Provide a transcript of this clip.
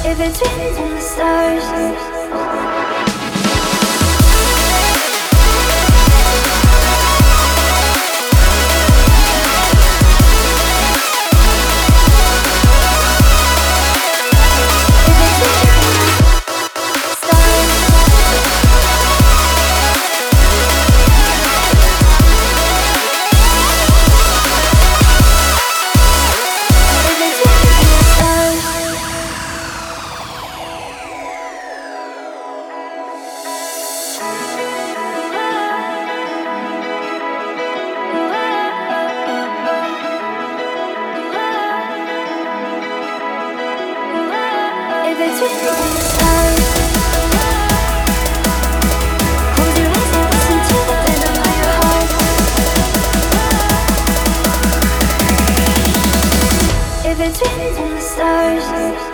If it's written in the stars. If it's written in the stars, close your eyes and listen to the rhythm of your heart. If it's written in the stars.